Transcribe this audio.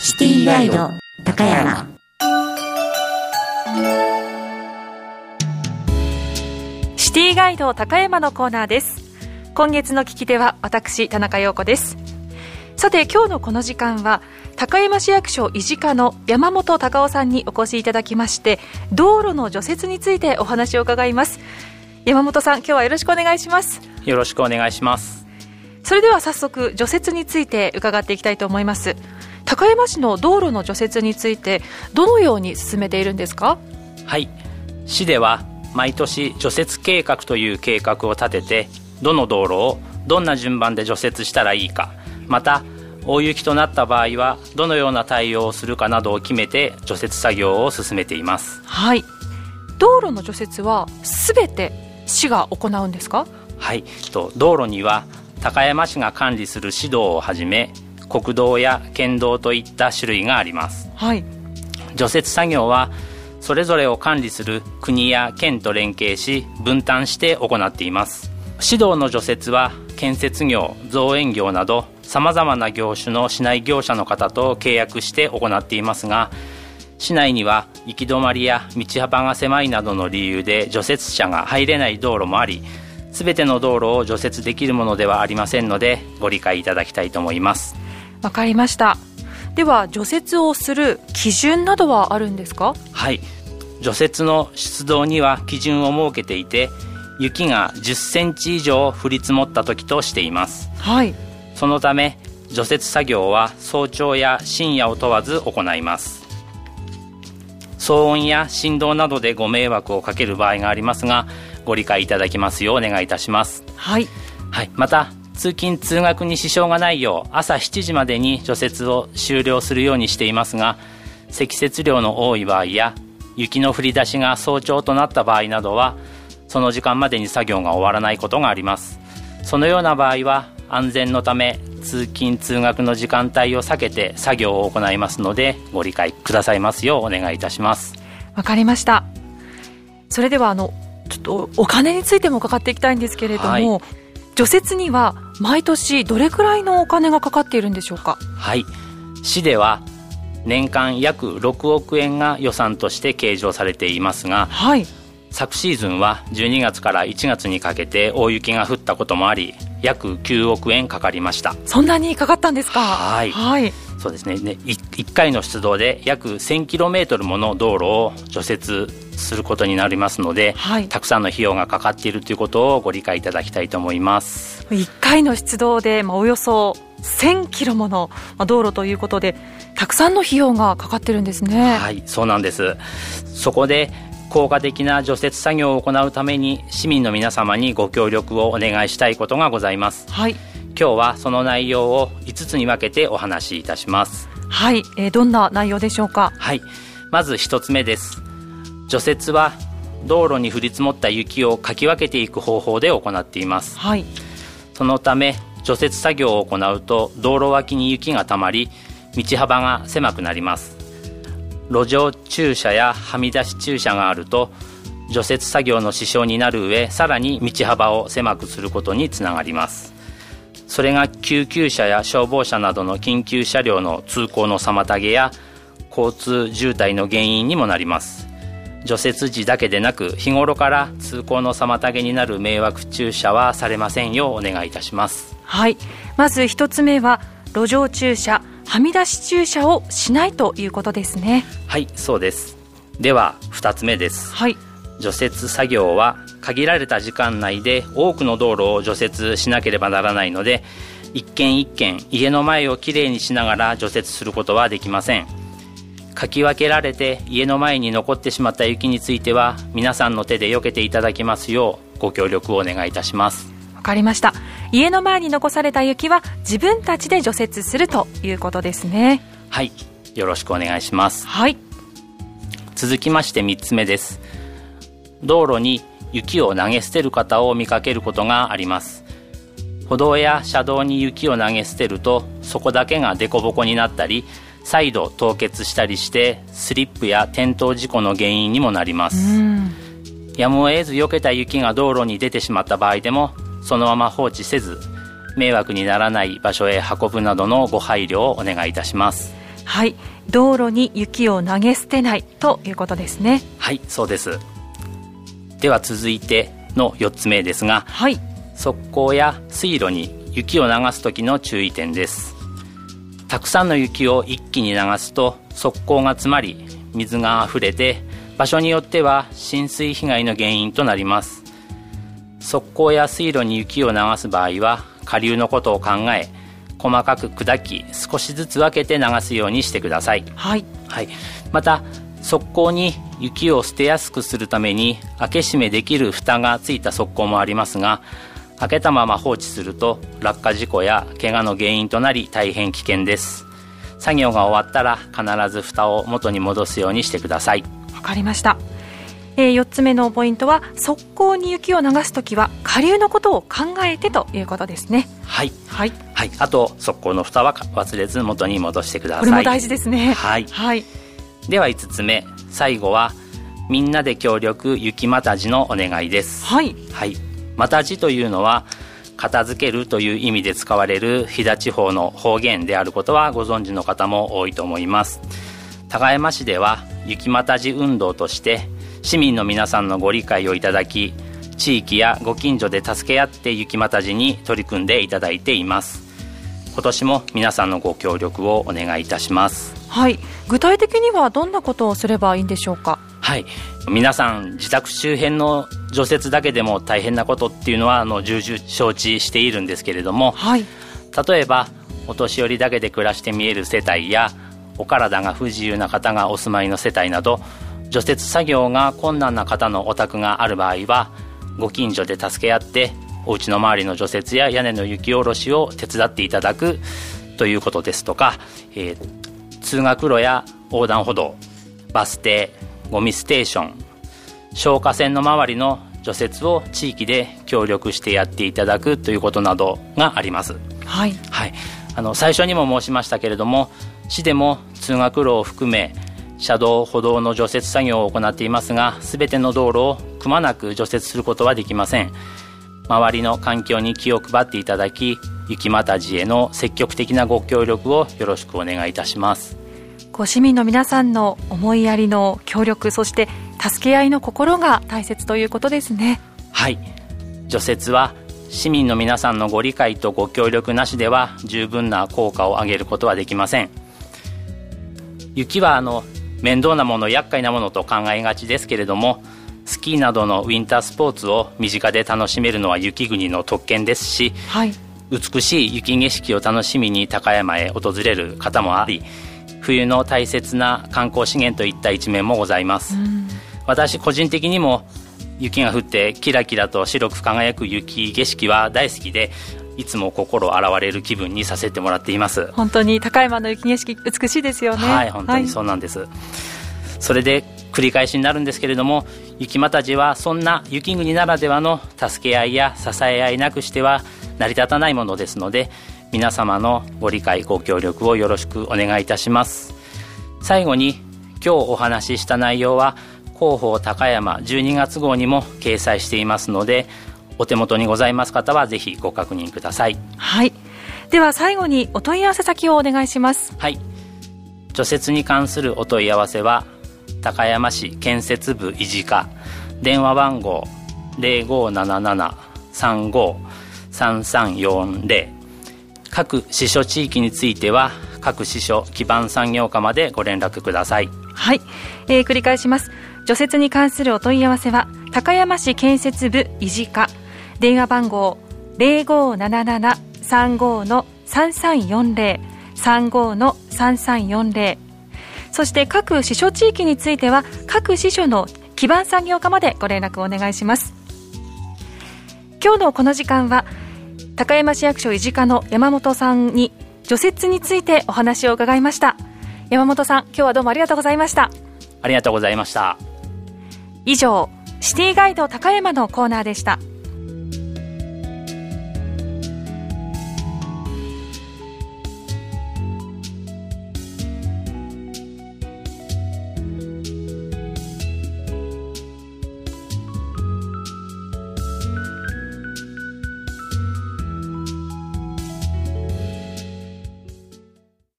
シティガイド高山。 シティガイド高山のコーナーです。今月の聞き手は私田中陽子です。さて今日のこの時間は高山市役所維持課の山本隆夫さんにお越しいただきまして、道路の除雪についてお話を伺います。山本さん、今日はよろしくお願いします。 よろしくお願いします。 それでは早速除雪について伺っていきたいと思います。高山市の道路の除雪についてどのように進めているんですか？ はい、市では毎年除雪計画という計画を立てて、どの道路をどんな順番で除雪したらいいか、また大雪となった場合はどのような対応をするかなどを決めて除雪作業を進めています。 はい、道路の除雪はすべて市が行うんですか？ はい、道路には高山市が管理する市道をはじめ国道や県道といった種類があります。 はい、 除雪作業はそれぞれを管理する国や県と連携し分担して行っています。市道の除雪は建設業、造園業などさまざまな業種の市内業者の方と契約して行っていますが、市内には行き止まりや道幅が狭いなどの理由で除雪車が入れない道路もあり、すべての道路を除雪できるものではありませんのでご理解いただきたいと思います。 わかりました。では除雪をする基準などはあるんですか？ はい、除雪の出動には基準を設けていて、雪が10センチ以上降り積もった時としています。 はい、 そのため除雪作業は早朝や深夜を問わず行います。騒音や振動などでご迷惑をかける場合がありますが、ご理解いただきますようお願いいたします。 はい、 はい、また通勤通学に支障がないよう朝7時までに除雪を終了するようにしていますが、積雪量の多い場合や雪の降り出しが早朝となった場合などはその時間までに作業が終わらないことがあります。そのような場合は安全のため通勤通学の時間帯を避けて作業を行いますのでご理解くださいますようお願いいたします。 わかりました。それではちょっとお金についても伺っていきたいんですけれども、はい、除雪には毎年どれくらいのお金がかかっているんでしょうか？ はい、市では年間約6億円が予算として計上されていますが、 はい、 昨シーズンは12月から1月にかけて大雪が降ったこともあり約9億円かかりました。 そんなにかかったんですか？ はい、 はい、 そうですね。1回の出動で約 1000km もの道路を除雪することになりますので、 はい、 たくさんの費用がかかっているということをご理解いただきたいと思います。 1回の出動で、およそ1000キロもの道路ということでたくさんの費用がかかってるんですね。 はい、そうなんです。そこで効果的な除雪作業を行うために市民の皆様にご協力をお願いしたいことがございます。 はい、 今日はその内容を5つに分けてお話しいたします。 はい、どんな内容でしょうか？ はい、まず1つ目です。除雪は道路に降り積もった雪をかき分けていく方法で行っています。 はい、 そのため除雪作業を行うと道路脇に雪がたまり道幅が狭くなります。路上駐車やはみ出し駐車があると除雪作業の支障になる上、さらに道幅を狭くすることにつながります。それが救急車や消防車などの緊急車両の通行の妨げや交通渋滞の原因にもなります。除雪時だけでなく日頃から通行の妨げになる迷惑駐車はされませんようお願いいたします。 はい、まず一つ目は路上駐車、はみ出し駐車をしないということですね。 はい、そうです。では2つ目です。 はい、 除雪作業は限られた時間内で多くの道路を除雪しなければならないので、一軒一軒家の前をきれいにしながら除雪することはできません。かき分けられて家の前に残ってしまった雪については皆さんの手で避けていただきますようご協力をお願いいたします。 わかりました。家の前に残された雪は自分たちで除雪するということですね。 はい、よろしくお願いします。 はい、 続きまして3つ目です。道路に雪を投げ捨てる方を見かけることがあります。歩道や車道に雪を投げ捨てるとそこだけが凸凹になったり再度凍結したりしてスリップや転倒事故の原因にもなります。やむを得ず避けた雪が道路に出てしまった場合でもそのまま放置せず迷惑にならない場所へ運ぶなどのご配慮をお願いいたします。 はい、道路に雪を投げ捨てないということですね。 はい、そうです。では続いての4つ目ですが、 はい、 側溝や水路に雪を流す時の注意点です。たくさんの雪を一気に流すと側溝が詰まり、水が溢れて場所によっては浸水被害の原因となります。側溝や水路に雪を流す場合は下流のことを考え、細かく砕き少しずつ分けて流すようにしてください。 はい、 はい、また側溝に雪を捨てやすくするために開け閉めできる蓋がついた側溝もありますが、開けたまま放置すると落下事故や怪我の原因となり大変危険です。作業が終わったら必ず蓋を元に戻すようにしてください。 わかりました。4つ目のポイントは、側溝に雪を流すときは下流のことを考えてということですね。 はい、 はいはい、あと側溝の蓋は忘れず元に戻してください。 これも大事ですね。 はい、 はい、 では5つ目、最後はみんなで協力雪またじのお願いです。 はい、 はい、またじというのは片付けるという意味で使われる飛騨地方の方言であることはご存知の方も多いと思います。高山市では雪またじ運動として市民の皆さんのご理解をいただき、地域やご近所で助け合って雪またじに取り組んでいただいています。今年も皆さんのご協力をお願いいたします。 はい、具体的にはどんなことをすればいいんでしょうか。 はい、皆さん自宅周辺の除雪だけでも大変なことっていうのは重々承知しているんですけれども、 はい、 例えばお年寄りだけで暮らして見える世帯やお体が不自由な方がお住まいの世帯など、除雪作業が困難な方のお宅がある場合はご近所で助け合ってお家の周りの除雪や屋根の雪下ろしを手伝っていただくということですとか、通学路や横断歩道、バス停、ゴミステーション、消火栓の周りの除雪を地域で協力してやっていただくということなどがあります。 はい、 はい、最初にも申しましたけれども、市でも通学路を含め車道歩道の除雪作業を行っていますが、すべての道路をくまなく除雪することはできません。周りの環境に気を配っていただき、雪またじへの積極的なご協力をよろしくお願いいたします。 市民の皆さんの思いやりの協力、そして助け合いの心が大切ということですね。 はい、除雪は市民の皆さんのご理解とご協力なしでは十分な効果を上げることはできません。雪は面倒なもの、厄介なものと考えがちですけれども、スキーなどのウィンタースポーツを身近で楽しめるのは雪国の特権ですし、 はい、 美しい雪景色を楽しみに高山へ訪れる方もあり、冬の大切な観光資源といった一面もございます。私個人的にも雪が降ってキラキラと白く輝く雪景色は大好きで、いつも心洗われる気分にさせてもらっています。 本当に高山の雪景色美しいですよね。 はい、本当にそうなんです、はい、それで繰り返しになるんですけれども、雪またじはそんな雪国ならではの助け合いや支え合いなくしては成り立たないものですので、皆様のご理解ご協力をよろしくお願いいたします。最後に、今日お話しした内容は広報高山12月号にも掲載していますので、お手元にございます方はぜひご確認ください。 はい、では最後にお問い合わせ先をお願いします。 はい、除雪に関するお問い合わせは高山市建設部維持課、電話番号 0577-35-3340、各支所地域については各支所基盤産業課までご連絡ください。 はい、繰り返します。除雪に関するお問い合わせは高山市建設部維持課、電話番号 0577-35-3340 35-3340、そして各支所地域については各支所の基盤産業課までご連絡をお願いします。今日のこの時間は高山市役所維持課の山本さんに除雪についてお話を伺いました。山本さん、今日はどうもありがとうございました。 ありがとうございました。 以上、シティガイド高山のコーナーでした。